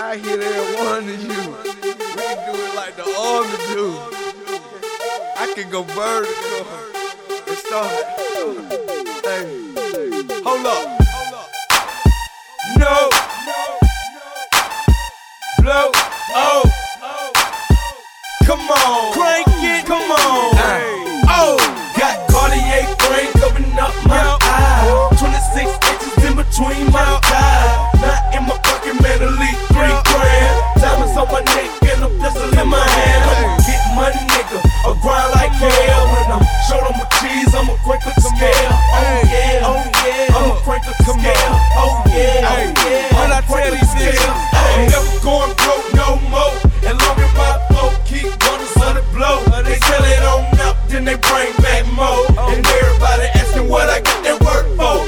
I hit every one of you. We can do it like the army do. I can go vertical and start. Hey, hold up. No. Blow. Oh. Come on. Crank it. Come on. Oh. Got Cartier frame covering up my eye. 26 inches in between my thighs. Not in my pocket, man, elite 3 grand. Diamonds on my neck and a pistol in my hand. I'ma get money, nigga, or grind like hell. When I'm short on my cheese, I'ma crank up the scale. Oh yeah, oh yeah, I'ma crank up the scale. Oh yeah, oh yeah, when I tell these niggas, I ain't never going broke no more. And long as my folk keep gunners on the blow, they sell it on up, then they bring back more. And everybody asking what I got that work for.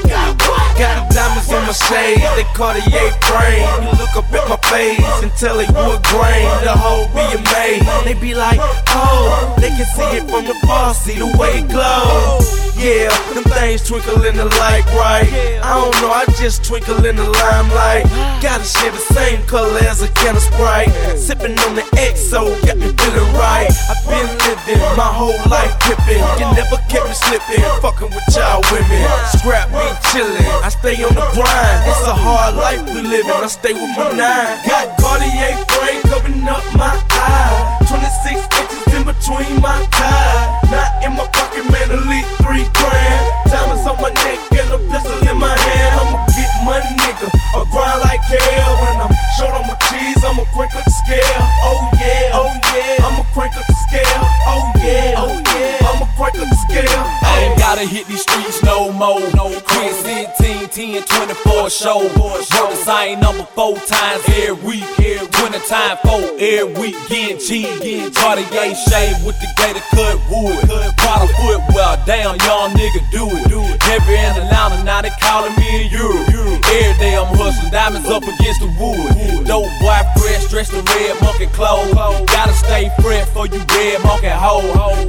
Got diamonds in my shades, they Cartier frame. You look up at my face and tell they wood grain. The whole be amazed, they be like, oh, they can see it from the bar, see the way it glows. Yeah, them things twinkle in the light bright. I don't know, I just twinkle in the limelight. Gotta share the same color as a can of Sprite. Sipping on the XO, got me feeling right. I've been living my whole life pippin'. You never kept me slipping, fucking with y'all women. Scrap me chillin', I stay on the grind. It's a hard life we living, I stay with my 9. Got Cartier frame covering up my eye. 26 inches in between my thighs. Not in my pocket, man, elite 3 grand. Diamonds on my neck and a pistol in my hand. I'ma get money, nigga, or grind like hell. When I'm short on my cheese, I'ma crank up the scale. Oh yeah, oh yeah, I'ma crank up the scale. Oh yeah, oh yeah, I'ma crank up the scale. I ain't gotta hit these streets no more. Quit 16, 10, 24 show. Work the same number 4 times every week. 20 times 4 every week. Getting cheese. Cartier shade with the gator cut wood. Prada footwear, damn young nigga do it. Never in Atlanta, now they calling me in Europe. Every day I'm hustling, diamonds up against the wood. Dope boy fresh, dressed in red monkey clothes. Gotta stay fresh for you red monkey hoe.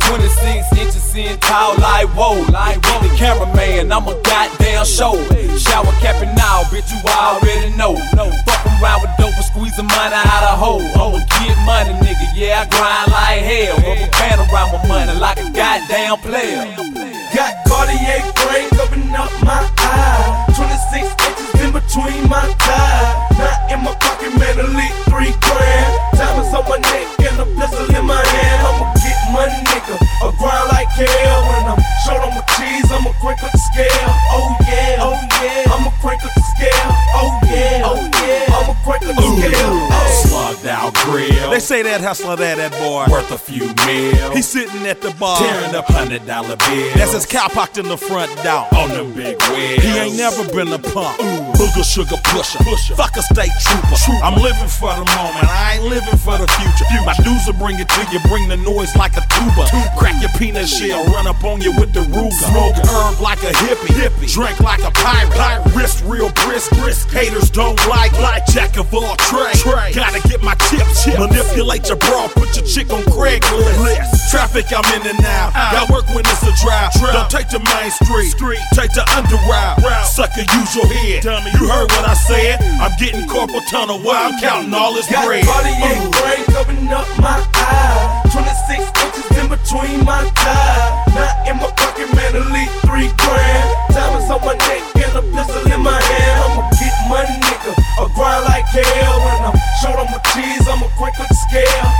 26 inches in tall like whoa. Like the cameraman, I'm a goddamn show. Shower capping now, bitch, you already know. Fuck around with dope and squeezing money out of hoe. I'ma get money, nigga, yeah, I grind like hell. Rubber band around my money like a goddamn player. Got Cartier frame covering up my eye. 26 inches in between my thighs. Not in my pocket, man, elite 3 grand. Diamonds on my neck and a pistol in my hand. I'ma get money, nigga, or grind like hell. When I'm short on my cheese, I'ma crank up the scale. Oh yeah, oh yeah, I'ma crank up the scale. Oh yeah, oh yeah, I'ma crank up the scale. Slugged out grill. They say that hustler there, that boy, Worth a few mil. he's sitting at the bar, Tearing up $100 bills. that's his cow parked in the front door. On them big wheels. He ain't never been a punk. Booger sugar pusher. Fuck a state trooper. I'm living for the moment, I ain't living for the future. My dudes will bring it to you, bring the noise like a tuba. Crack your peanut shell, run up on you with the Ruger. Smoke herb like a hippie. Drink like a pirate. Wrist real brisk. Haters don't like jack of all trades. Gotta get my chips. Manipulate your bra, put your chick on Craigslist. Traffic, I'm in and out. Got work when it's a drought. Don't take the main street. Take the under route. Sucker, use your head. You heard what I said. I'm getting corporal tunnel while I'm counting all this Got bread. Cartier frame covering up my eye. 26 inches in between my thighs. Not in my pocket, man, elite 3 grand. Diamonds on my neck and a pistol in my hand. I'ma get money, nigga, or grind like hell. When I'm short on my cheese, I'ma crank up the scale.